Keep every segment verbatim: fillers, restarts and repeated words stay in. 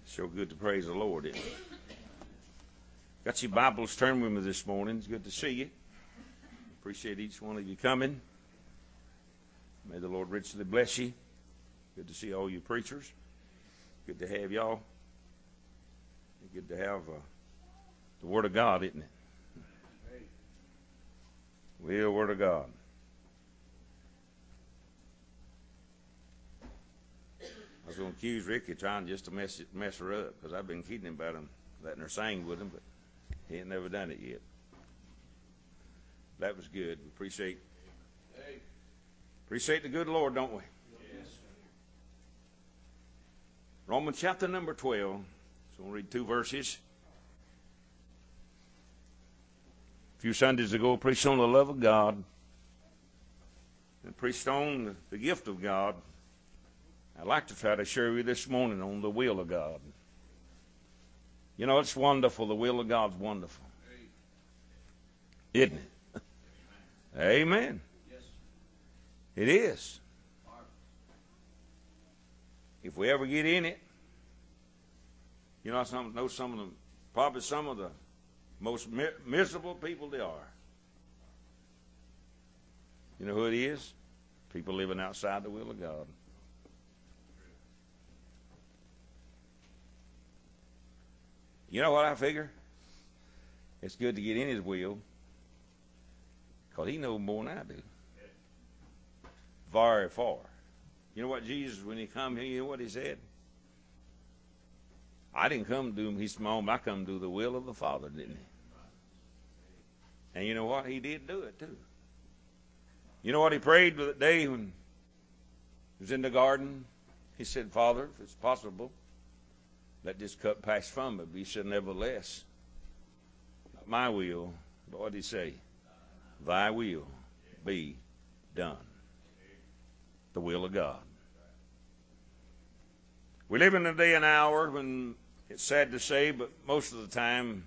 So good to praise the Lord, isn't it? Got your Bibles turned with me this morning. It's good to see you. Appreciate each one of you coming. May the Lord richly bless you. Good to see all you preachers. Good to have y'all. Good to have uh, the Word of God, isn't it? Well, Word of God. I was going to accuse Ricky trying just to mess, it, mess her up because I've been kidding him about him, letting her sing with him, but he ain't never done it yet. That was good. We appreciate, appreciate the good Lord, don't we? Yes. Romans chapter number twelve. So we'll read two verses. A few Sundays ago, I preached on the love of God and preached on the gift of God. I'd like to try to share with you this morning on the will of God. You know, it's wonderful. The will of God's wonderful. Isn't it? Amen. Yes. It is. If we ever get in it, you know, some, know some of them, probably some of the most mi- miserable people there are. You know who it is? People living outside the will of God. You know what I figure? It's good to get in His will because He knows more than I do. Very far. You know what Jesus, when He come here, you know what He said? I didn't come to do Him His own, I come to do the will of the Father, didn't He? And you know what? He did do it too. You know what He prayed the day when He was in the garden? He said, Father, if it's possible, let this cup pass from me. But He said, nevertheless, not my will, but what did He say? Thy will be done. The will of God. We live in a day and hour when it's sad to say, but most of the time,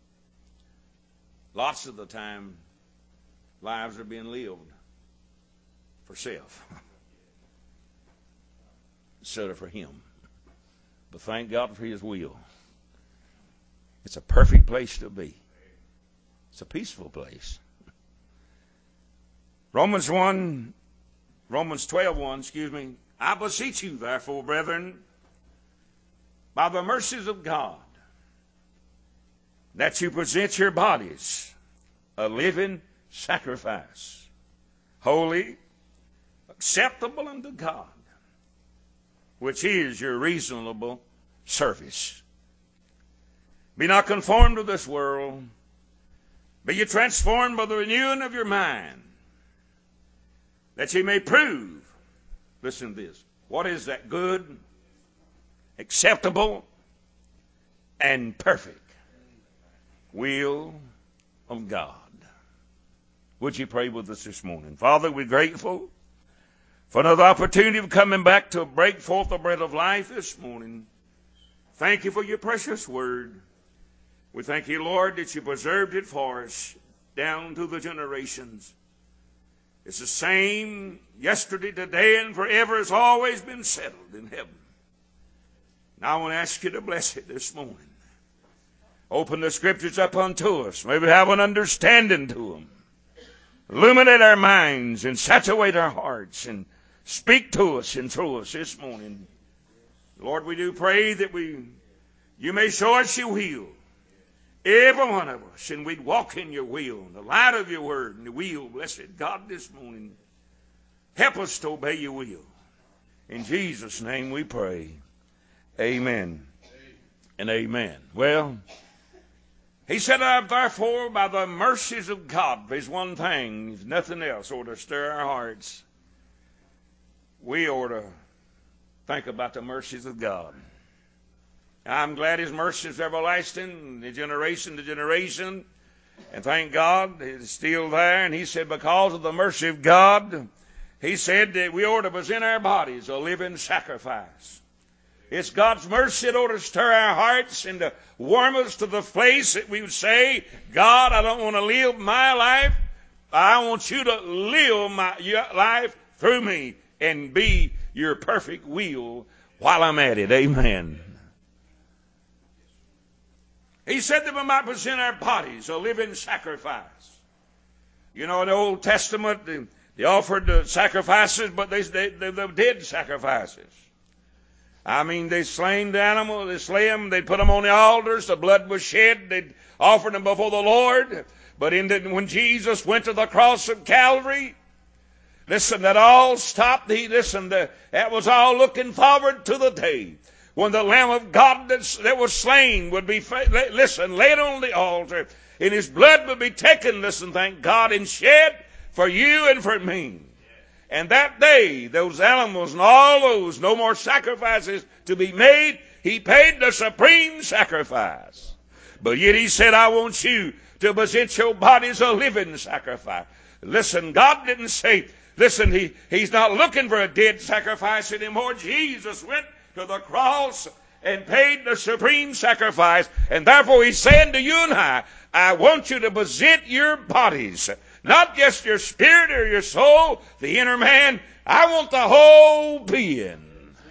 lots of the time, lives are being lived for self instead of for Him. But thank God for His will. It's a perfect place to be. It's a peaceful place. Romans one, Romans twelve one, excuse me. I beseech you, therefore, brethren, by the mercies of God, that you present your bodies a living sacrifice, holy, acceptable unto God, which is your reasonable service. Be not conformed to this world, but ye transformed by the renewing of your mind, that ye may prove, listen to this, what is that good, acceptable, and perfect will of God. Would you pray with us this morning? Father, we're grateful for another opportunity of coming back to break forth the bread of life this morning. Thank you for your precious word. We thank you, Lord, that you preserved it for us down to the generations. It's the same yesterday, today, and forever. It's always been settled in heaven. Now I want to ask you to bless it this morning. Open the scriptures up unto us. May we have an understanding to them. Illuminate our minds and saturate our hearts and speak to us and through us this morning. Lord, we do pray that we, you may show us your will. Every one of us, and we'd walk in your will, the light of your word, and the will, blessed God, this morning. Help us to obey your will. In Jesus' name we pray. Amen and amen. Well, he said, therefore, by the mercies of God, there's one thing, there's nothing else ought to stir our hearts. We ought to think about the mercies of God. I'm glad His mercy is everlasting, the generation to generation. And thank God it's still there. And He said, because of the mercy of God, He said that we ought to present our bodies a living sacrifice. It's God's mercy that ought to stir our hearts and to warm us to the place that we would say, God, I don't want to live my life. I want you to live my life through me and be your perfect will while I'm at it. Amen. He said that we might present our bodies a living sacrifice. You know, in the Old Testament, they, they offered the sacrifices, but they, they, they, they did sacrifices. I mean, they slain the animal, they slay them, they put them on the altars, the blood was shed, they offered them before the Lord. But in the, when Jesus went to the cross of Calvary, listen, that all stopped. He listened, that, that was all looking forward to the day when the Lamb of God that, that was slain would be, listen, laid on the altar, and his blood would be taken, listen, thank God, and shed for you and for me. And that day, those animals and all those, no more sacrifices to be made. He paid the supreme sacrifice. But yet he said, I want you to present your bodies a living sacrifice. Listen, God didn't say, listen, he, he's not looking for a dead sacrifice anymore. Jesus went to the cross and paid the supreme sacrifice. And therefore he's saying to you and I, I want you to present your bodies, not just your spirit or your soul, the inner man. I want the whole being.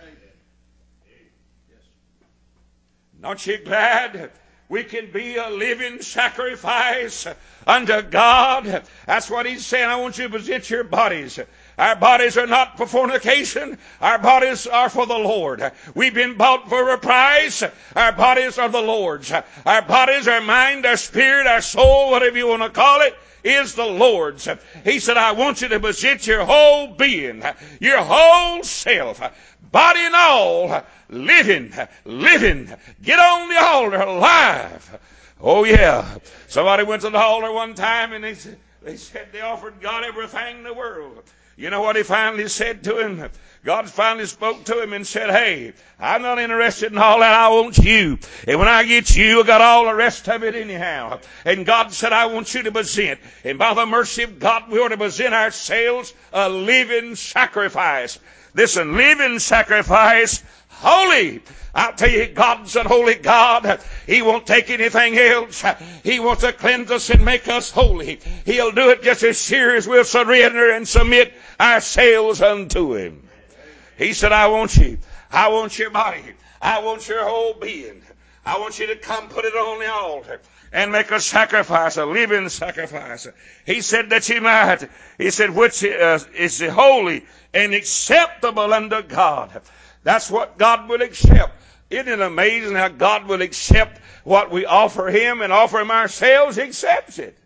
Aren't you glad we can be a living sacrifice unto God? That's what he's saying. I want you to present your bodies. Our bodies are not for fornication. Our bodies are for the Lord. We've been bought for a price. Our bodies are the Lord's. Our bodies, our mind, our spirit, our soul, whatever you want to call it, is the Lord's. He said, I want you to present your whole being, your whole self, body and all, living, living. Get on the altar alive. Oh yeah. Somebody went to the altar one time and they said, they said they offered God everything in the world. You know what he finally said to him? God finally spoke to him and said, hey, I'm not interested in all that. I want you. And when I get you, I got all the rest of it anyhow. And God said, I want you to present. And by the mercy of God, we ought to present ourselves a living sacrifice. Listen, living sacrifice, holy. I'll tell you, God's a holy God. He won't take anything else. He wants to cleanse us and make us holy. He'll do it just as sure as we'll surrender and submit ourselves unto him. He said, I want you. I want your body. I want your whole being. I want you to come put it on the altar and make a sacrifice, a living sacrifice. He said that you might. He said, which uh, is holy and acceptable unto God. That's what God will accept. Isn't it amazing how God will accept what we offer him and offer him ourselves? He accepts it.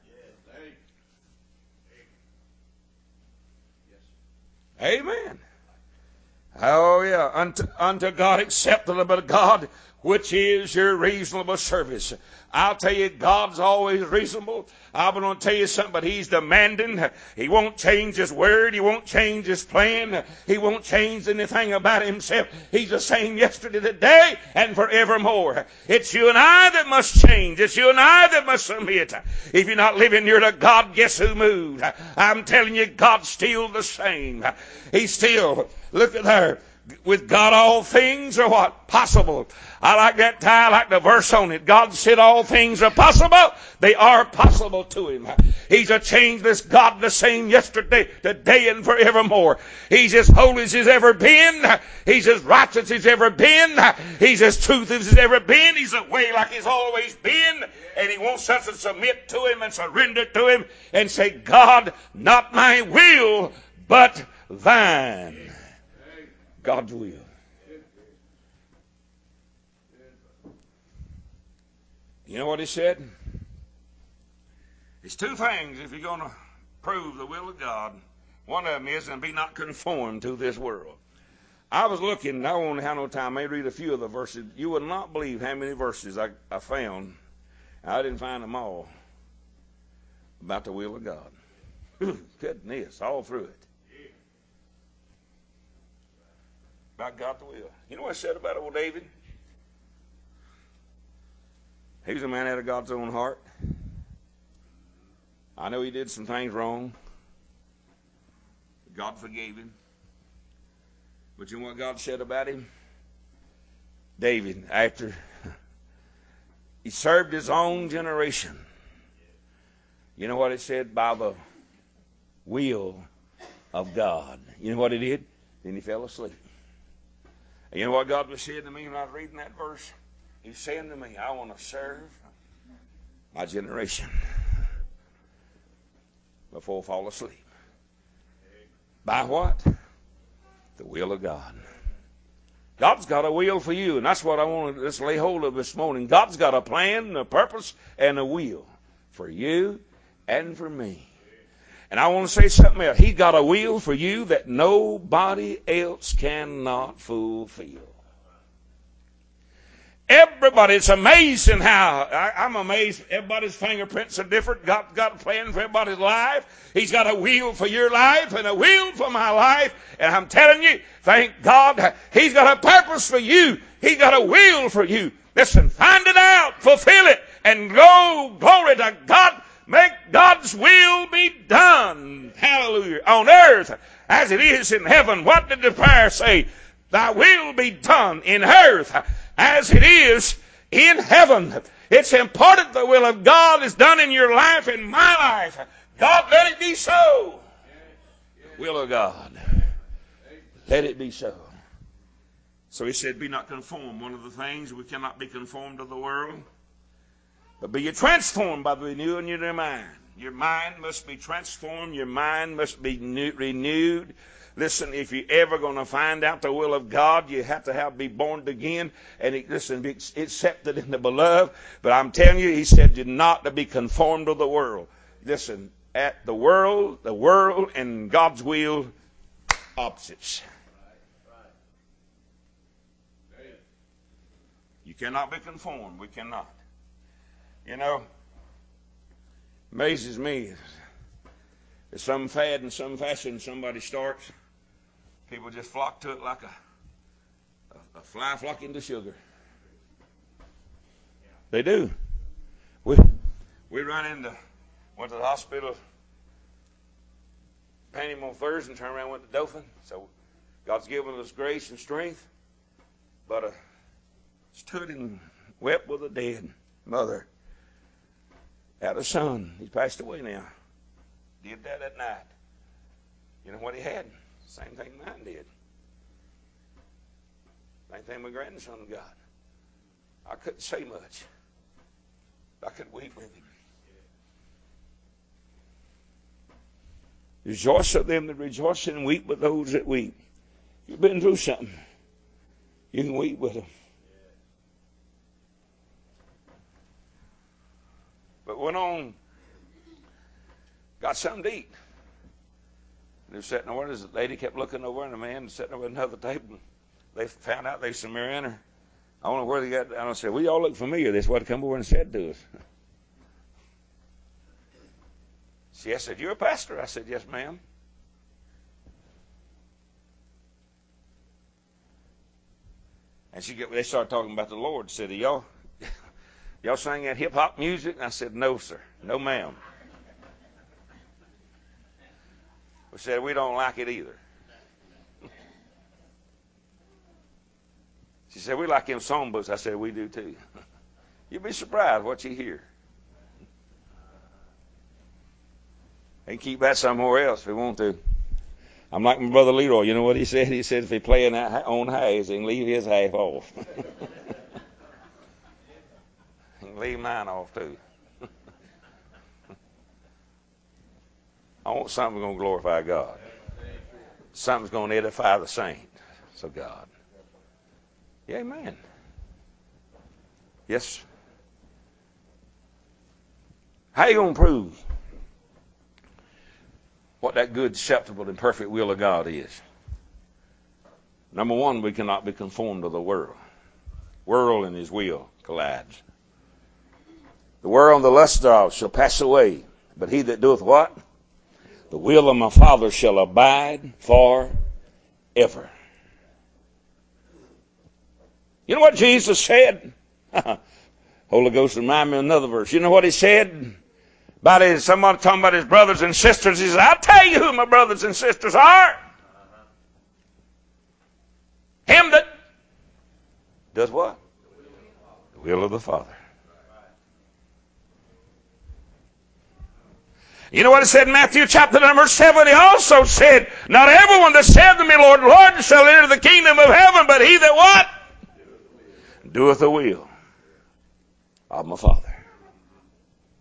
Amen. Oh yeah, unto, unto God acceptable to God, which is your reasonable service. I'll tell you, God's always reasonable. I'm going to tell you something, but he's demanding. He won't change his word. He won't change his plan. He won't change anything about himself. He's the same yesterday, today, and forevermore. It's you and I that must change. It's you and I that must submit. If you're not living near to God, guess who moved? I'm telling you, God's still the same. He's still, look at there. With God all things are what? Possible. I like that tie. I like the verse on it. God said all things are possible. They are possible to him. He's a changeless God, the same yesterday, today, and forevermore. He's as holy as he's ever been. He's as righteous as he's ever been. He's as truthful as he's ever been. He's a way like he's always been. And he wants us to submit to him and surrender to him and say, God, not my will, but thine. God's will. You know what he said? There's two things if you're going to prove the will of God. One of them is, and be not conformed to this world. I was looking, I won't have no time, I may read a few of the verses. You would not believe how many verses I, I found. I didn't find them all about the will of God. Goodness, all through it. About God the will. You know what I said about old David? He was a man after God's own heart. I know he did some things wrong. God forgave him. But you know what God said about him? David, after he served his own generation, you know what it said? By the will of God. You know what he did? Then he fell asleep. And you know what God was saying to me when I was reading that verse? He's saying to me, I want to serve my generation before I fall asleep. By what? The will of God. God's got a will for you, and that's what I want to just lay hold of this morning. God's got a plan, a purpose, and a will for you and for me. And I want to say something else. He's got a will for you that nobody else cannot fulfill. Everybody, it's amazing how, I, I'm amazed, everybody's fingerprints are different. God's got a plan for everybody's life. He's got a will for your life and a will for my life. And I'm telling you, thank God, He's got a purpose for you. He's got a will for you. Listen, find it out, fulfill it, and go, glory to God. Make God's will be done. Hallelujah. On earth as it is in heaven. What did the prayer say? Thy will be done in earth as it is in heaven. It's important the will of God is done in your life, in my life. God, let it be so. The will of God. Let it be so. So he said, be not conformed. One of the things, we cannot be conformed to the world, but be ye transformed by the renewing of your mind. Your mind must be transformed. Your mind must be new, renewed. Listen, if you're ever going to find out the will of God, you have to have be born again and it, listen, be accepted in the beloved. But I'm telling you, he said you're not to be conformed to the world. Listen, at the world, the world and God's will, opposites. You cannot be conformed. We cannot. You know, amazes me. There's some fad and some fashion somebody starts. People just flock to it like a, a, a fly flocking to sugar. They do. We we run into, went to the hospital, painted him on Thursday and turned around and went to Dothan. So God's given us grace and strength. But uh, stood and wept with a dead mother. Had a son. He's passed away now. Did that at night. You know what he had? Same thing mine did. Same thing my grandson got. I couldn't say much. I could weep with him. Rejoice with them that rejoice and weep with those that weep. You've been through something. You can weep with them. But went on, got something to eat. They were sitting over, this lady kept looking over, and a man was sitting over at another table. They found out they were some Mariana. I don't know where they got, and I said, we all look familiar. That's what they come over and said to us. She said, you're a pastor? I said, yes, ma'am. And she get, they started talking about the Lord. Said, y'all, y'all sing that hip hop music? And I said, no, sir. No, ma'am. We said, we don't like it either. She said, we like them songbooks. I said, we do too. You'll be surprised what you hear. They can keep that somewhere else if we want to. I'm like my brother Leroy. You know what he said? He said if he playing on halves, he can leave his half off. He can leave mine off too. I want something that's going to glorify God. Something's going to edify the saints of God. Yeah, amen. Yes. How you going to prove what that good, acceptable, and perfect will of God is? Number one, we cannot be conformed to the world. World and his will collides. The world and the lust thereof shall pass away, but he that doeth what? The will of my Father shall abide forever. You know what Jesus said? Holy Ghost remind me of another verse. You know what he said? About his, somebody talking about his brothers and sisters. He said, I'll tell you who my brothers and sisters are. Him that does what? The will of the Father. You know what it said in Matthew chapter number seven? He also said, not everyone that said to me, Lord, Lord, shall enter the kingdom of heaven, but he that what? Doeth the will of my Father.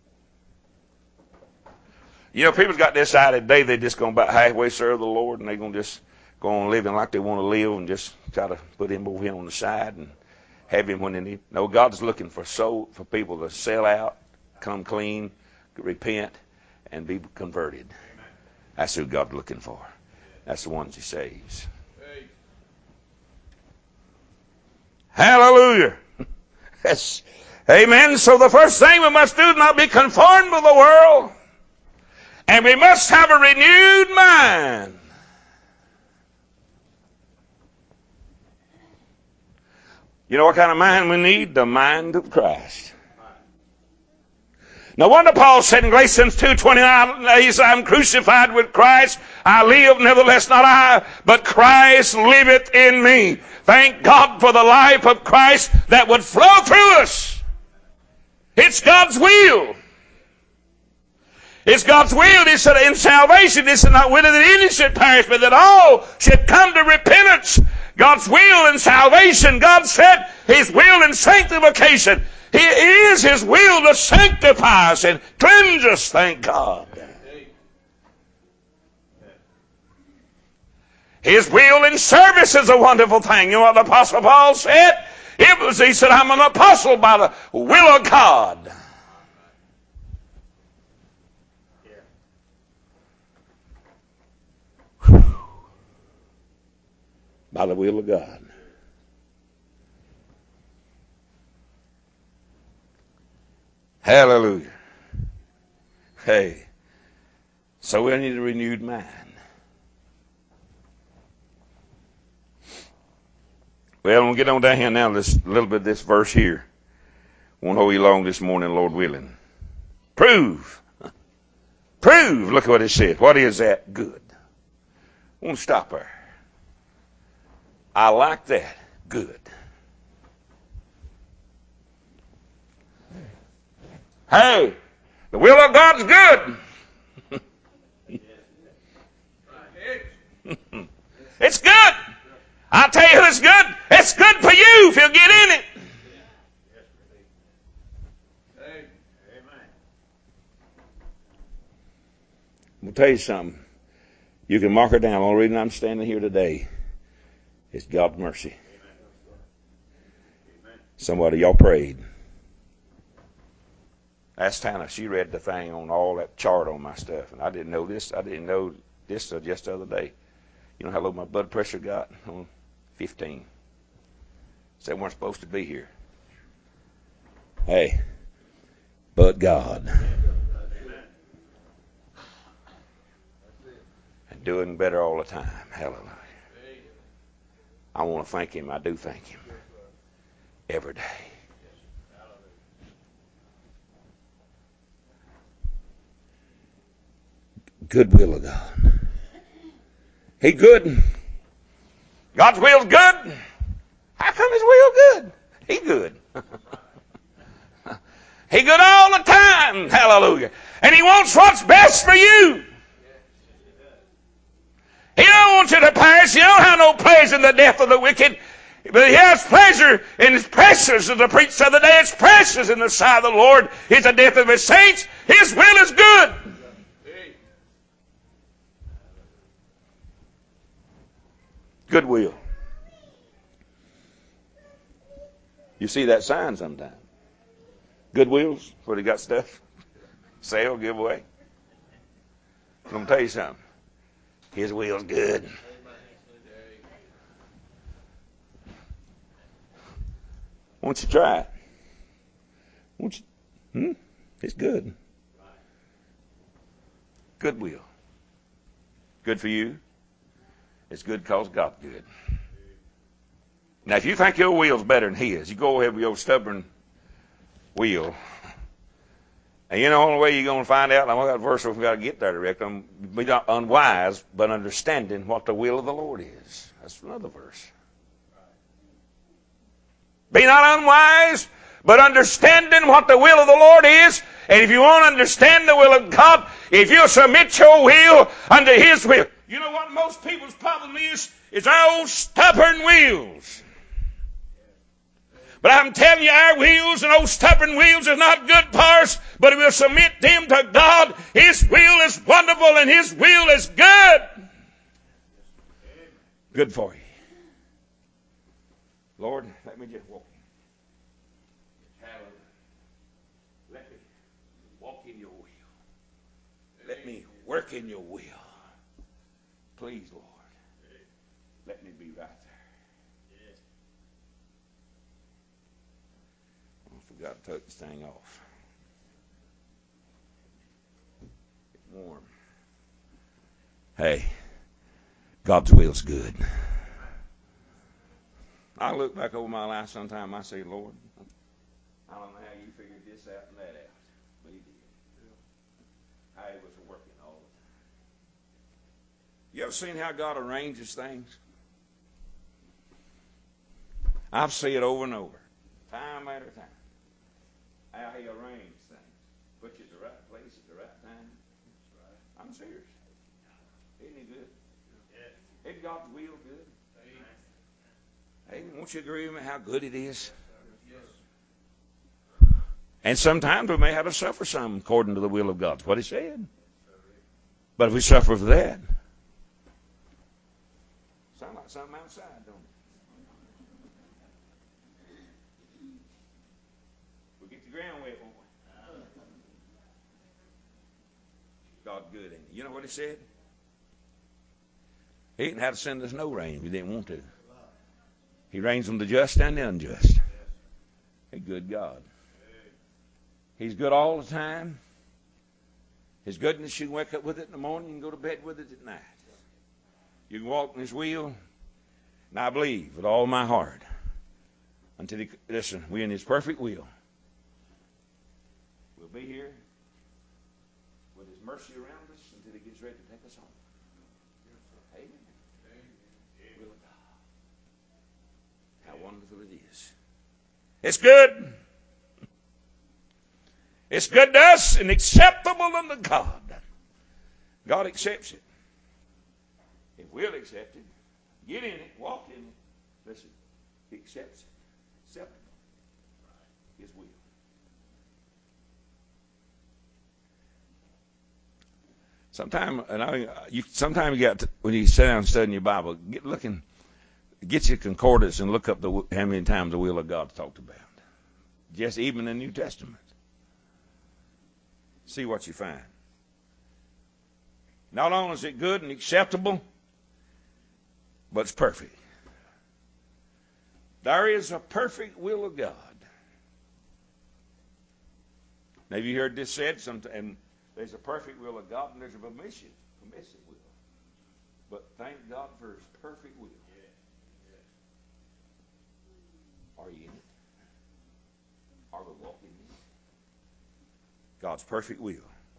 You know, people's got this idea today they're just going to about halfway serve the Lord and they're going to just go on living like they want to live and just try to put him over here on the side and have him when they need. No, God's looking for soul, for people to sell out, come clean, repent, and be converted. That's who God's looking for. That's the ones he saves. Hallelujah. Yes. Amen. So the first thing we must do is not be conformed to the world. And we must have a renewed mind. You know what kind of mind we need? The mind of Christ. No wonder Paul said in Galatians two twenty-nine, I'm crucified with Christ. I live, nevertheless not I, but Christ liveth in me. Thank God for the life of Christ that would flow through us. It's God's will. It's God's will. He said in salvation, this is not will that any should perish, but that all should come to repentance. God's will in salvation. God said his will in sanctification. He is his will to sanctify us and cleanse us, thank God. His will in service is a wonderful thing. You know what the Apostle Paul said? It was, he said, I'm an apostle by the will of God. By the will of God. Hallelujah. Hey. So we need a renewed mind. Well, we'll get on down here now, this a little bit of this verse here. Won't hold you long this morning, Lord willing. Prove. Prove. Look at what it says. What is that? Good. I want to stop there. I like that. Good. Hey, the will of God's good. It's good. I'll tell you who it's good. It's good for you if you'll get in it. I'll tell you something. You can mark her down. The only reason I'm standing here today is God's mercy. Somebody, y'all prayed. Asked Hannah, she read the thing on all that chart on my stuff, and I didn't know this. I didn't know this uh, just the other day. You know how low my blood pressure got? On fifteen. Said weren't supposed to be here. Hey, but God. And doing better all the time. Hallelujah. I want to thank him. I do thank him. Every day. Good will of God. He good. God's will's good. How come his will good? He good. He good all the time. Hallelujah. And he wants what's best for you. He don't want you to perish. He don't have no pleasure in the death of the wicked. But he has pleasure, and it's precious, as the preached the other day, it's precious in the sight of the Lord is the death of his saints. His will is good. Good will. You see that sign sometime. Goodwills, where they got stuff. Sale, give away. I'm going to tell you something. His will's good. Won't you try it? Won't you? Hmm? It's good. Good will. Good for you. It's good because God's good. Now, if you think your will's better than his, you go ahead with your stubborn will. And you know the only way you're going to find out, I've got a verse we've got to get there direct. I'm be not unwise, but understanding what the will of the Lord is. That's another verse. Be not unwise, but understanding what the will of the Lord is. And if you want to understand the will of God, if you'll submit your will unto his will. You know what most people's problem is? Is our old stubborn wills. But I'm telling you, our wheels and those stubborn wheels is not good for us, but if we'll submit them to God, His will is wonderful and His will is good. Good for you. Lord, let me just walk. Hallelujah. Let me walk in your will. Let me work in your will. Please, Lord, let me be right there. I forgot to take this thing off. It's warm. Hey, God's will's good. I look back over my life sometime, I say, Lord, I don't know how you figured this out and that out, but He did. How He was working all the time. You ever seen how God arranges things? I've seen it over and over, time after time, how He arranged things. Put you at the right place at the right time. I'm serious. Isn't He good? Isn't God's will good? Hey, won't you agree with me how good it is? And sometimes we may have to suffer some according to the will of God. That's what He said. But if we suffer for that, sound like something outside, don't it? We get the ground wet, won't we? God good, ain't He? You know what He said? He didn't have to send us no rain if He didn't want to. He rains on the just and the unjust. A good God. He's good all the time. His goodness, you can wake up with it in the morning, you can go to bed with it at night. You can walk in His will, and I believe with all my heart, until He, listen, we're in His perfect will. We'll be here with His mercy around us until He gets ready to take us home. Amen. Will of God. How wonderful it is. It's good. It's good to us and acceptable unto God. God accepts it. If we'll accept it, get in it, walk in it, listen, He accepts it. Acceptable. His will. Sometimes, and I, you, sometimes you got to, when you sit down and study your Bible, get looking, get your concordance and look up the, how many times the will of God's talked about. Just even in the New Testament. See what you find. Not only is it good and acceptable, but it's perfect. There is a perfect will of God. Now, have you heard this said? Sometime, there's a perfect will of God and there's a permissive, permissive will. But thank God for His perfect will. Are you in it? Are we walking in it? God's perfect will.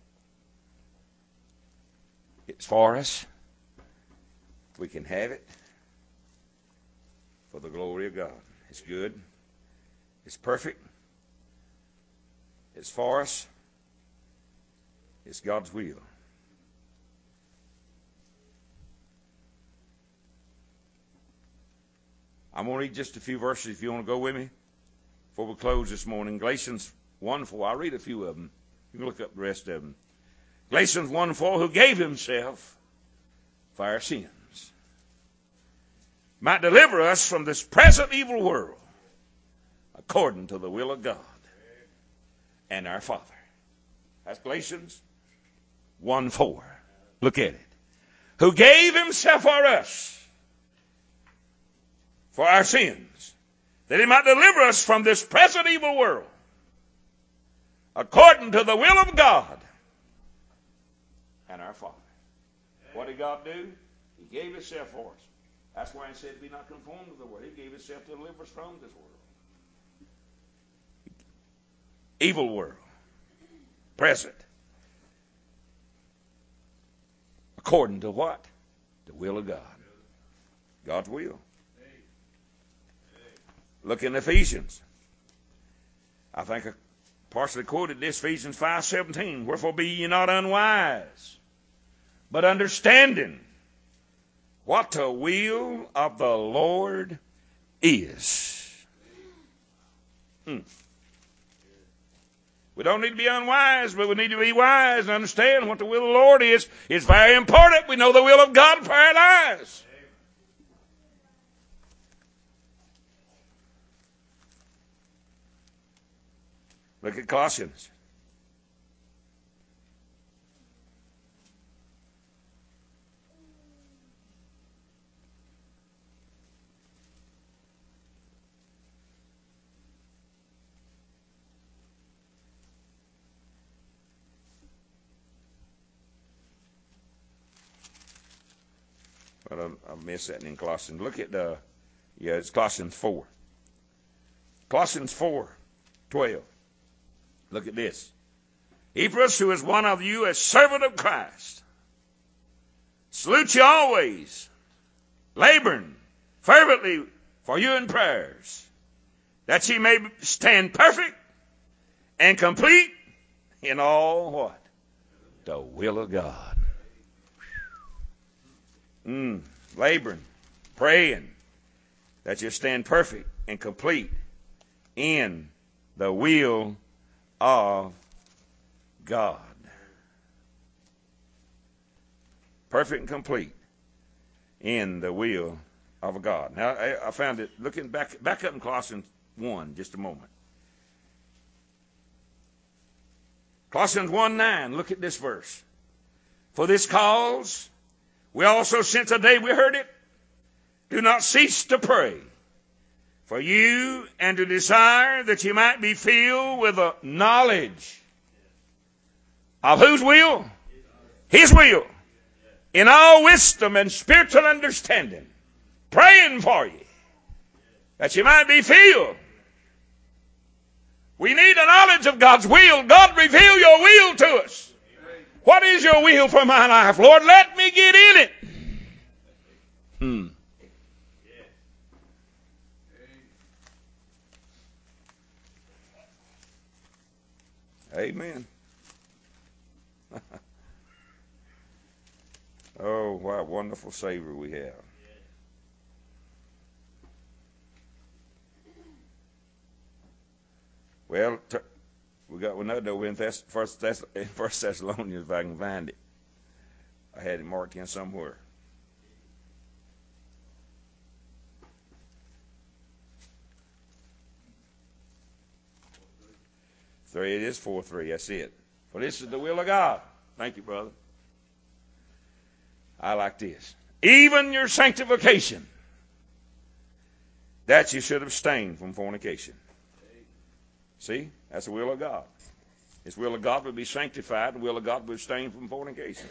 It's for us. We can have it for the glory of God. It's good. It's perfect. It's for us. It's God's will. I'm going to read just a few verses if you want to go with me before we close this morning. Galatians one four. I'll read a few of them. You can look up the rest of them. Galatians one four, who gave Himself for our sins, might deliver us from this present evil world, according to the will of God and our Father. That's Galatians one four. Look at it. Who gave Himself for us, for our sins, that He might deliver us from this present evil world, according to the will of God and our Father. What did God do? He gave Himself for us. That's why He said, be not conformed to the world. He gave Himself to deliver us from this world. Evil world. Present. According to what? The will of God. God's will. Look in Ephesians. I think I partially quoted this, Ephesians five seventeen. Wherefore be ye not unwise, but understanding what the will of the Lord is. Hmm. We don't need to be unwise, but we need to be wise and understand what the will of the Lord is. It's very important we know the will of God for our lives. Look at Colossians. But I, I missed that in Colossians. Look at the, yeah, it's Colossians four. Colossians four, twelve. Look at this. Epaphras, who is one of you, a servant of Christ, salute you always, laboring fervently for you in prayers, that ye may stand perfect and complete in all what? The will of God. Mm, laboring, praying, that you stand perfect and complete in the will of God. Perfect and complete in the will of God. Now, I, I found it, looking back, back up in Colossians one, just a moment. Colossians one nine, look at this verse. For this cause, we also, since the day we heard it, do not cease to pray for you and to desire that you might be filled with a knowledge of whose will? His will. In all wisdom and spiritual understanding. Praying for you. That you might be filled. We need a knowledge of God's will. God, reveal your will to us. What is your will for my life? Lord, let me get in it. Hmm. Amen. Oh, what a wonderful Savior we have. Well, we got another over in First Thessalonians, if I can find it. I had it marked in somewhere. Three, it is four three. That's it. For this is the will of God. Thank you, brother. I like this. Even your sanctification, that you should abstain from fornication. See, that's the will of God. His will of God would be sanctified. The will of God would abstain from fornication.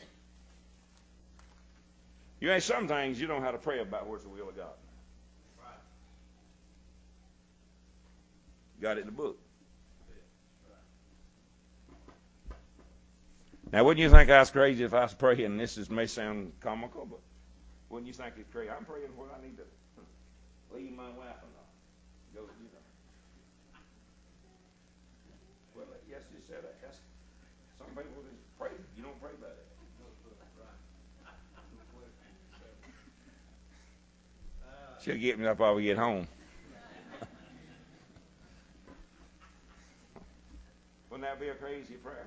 You ain't some things you don't know how to pray about where's the will of God. Got it in the book. Now, wouldn't you think I was crazy if I was praying, and this is, may sound comical, but wouldn't you think it's crazy? I'm praying where I need to leave my wife alone. Go, you know. Well, yes, you said that. That's, some people just pray. You don't pray about it. She'll get me up while we get home. Wouldn't that be a crazy prayer?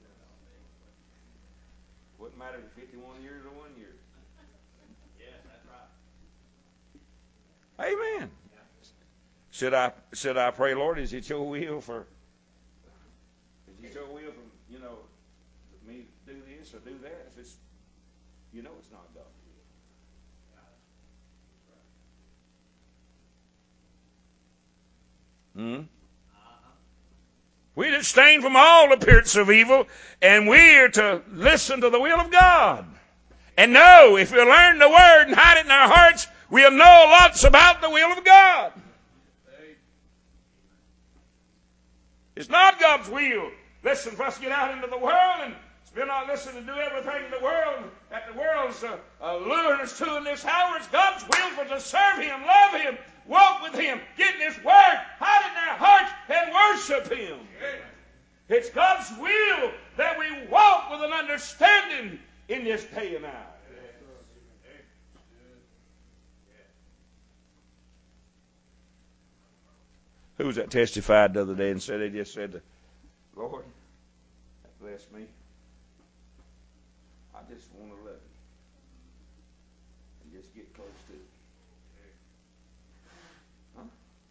Wouldn't matter if fifty-one years or one year. Yes, that's right. Amen. Yeah. Should I should I pray, Lord, is it your will for is it your will for, you know, me to do this or do that? If it's, you know, it's not God. Hmm? We abstain from all appearance of evil, and we are to listen to the will of God. And know, if we learn the Word and hide it in our hearts, we'll know lots about the will of God. It's not God's will. Listen, for us to get out into the world and we're not listening to do everything in the world that the world's uh, uh, luring us to in this hour. It's God's will for us to serve Him, love Him, walk with Him, get in His Word, hide it in our hearts, and worship Him. Amen. It's God's will that we walk with an understanding in this day and hour. Who was that testified the other day and said they just said, Lord, that blessed me. I just want to love you and just get close to you. Huh?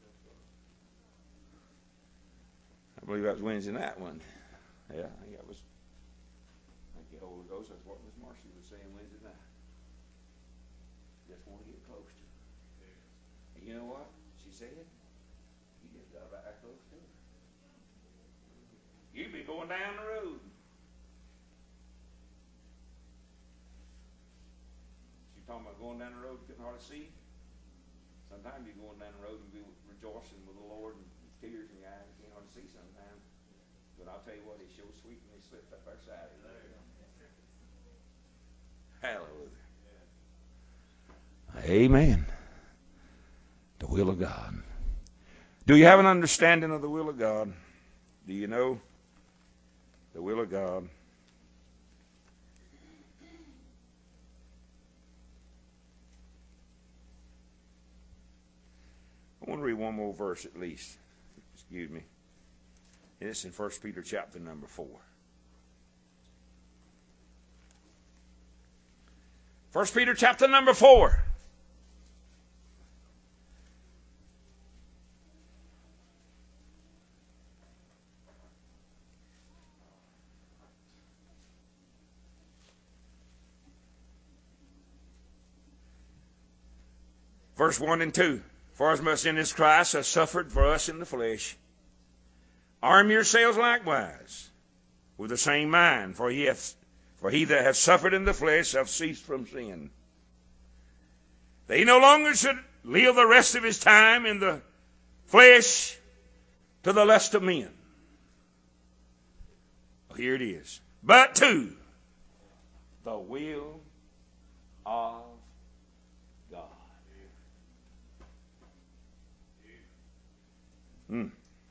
I believe that was Wednesday night one. Yeah, I think that was. Thank you, Holy Ghost. That's what Miss Marcy was saying Wednesday night. Just want to get close to her. And you know what she said? You just got right close to her. You'd be going down the road. She's talking about going down the road and couldn't hardly see. Sometimes you're going down the road and be rejoicing with the Lord and tears in your eyes. You can't hardly see sometimes. But I'll tell you what, He's so sweet when He slips up our side. Hallelujah. Amen. The will of God. Do you have an understanding of the will of God? Do you know the will of God? I want to read one more verse at least. Excuse me. And it's in First Peter chapter number four. First Peter chapter number four. Verse one and two. For as much in this Christ has suffered for us in the flesh, arm yourselves likewise with the same mind, for he hath, for he that hath suffered in the flesh hath ceased from sin, that he no longer should live the rest of his time in the flesh to the lust of men. Well, here it is. But to the will of God. Hmm.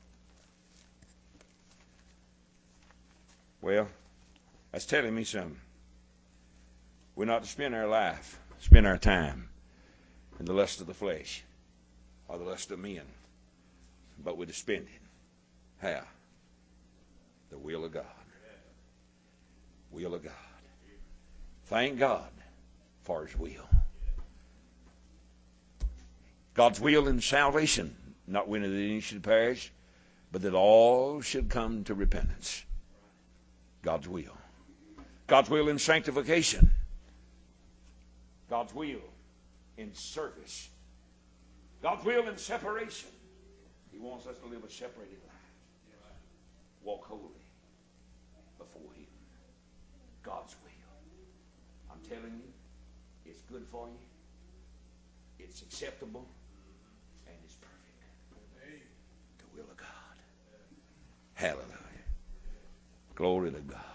Well, that's telling me something. We're not to spend our life, spend our time in the lust of the flesh or the lust of men, but we're to spend it. How? The will of God. Will of God. Thank God for His will. God's will in salvation, not winning that any should perish, but that all should come to repentance. God's will. God's will in sanctification. God's will in service. God's will in separation. He wants us to live a separated life. Walk holy before Him. God's will. I'm telling you, it's good for you. It's acceptable. And it's perfect. The will of God. Hallelujah. Glory to God.